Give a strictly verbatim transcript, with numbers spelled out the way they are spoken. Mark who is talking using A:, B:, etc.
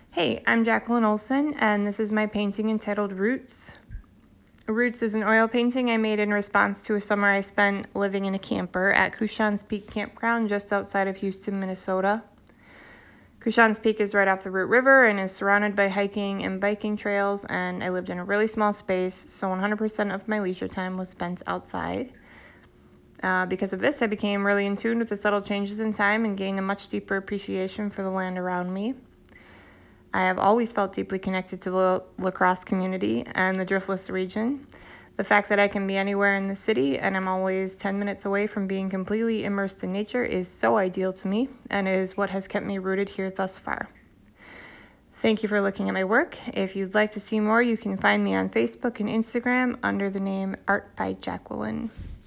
A: Hey, I'm Jacqueline Olson, and this is my painting entitled Roots. Roots is an oil painting I made in response to a summer I spent living in a camper at Couchons Peak Campground just outside of Houston, Minnesota. Couchons Peak is right off the Root River and is surrounded by hiking and biking trails, and I lived in a really small space, so one hundred percent of my leisure time was spent outside. Uh, because of this, I became really in tune with the subtle changes in time and gained a much deeper appreciation for the land around me. I have always felt deeply connected to the La Crosse community and the Driftless region. The fact that I can be anywhere in the city and I'm always ten minutes away from being completely immersed in nature is so ideal to me and is what has kept me rooted here thus far. Thank you for looking at my work. If you'd like to see more, you can find me on Facebook and Instagram under the name Art by Jacqueline.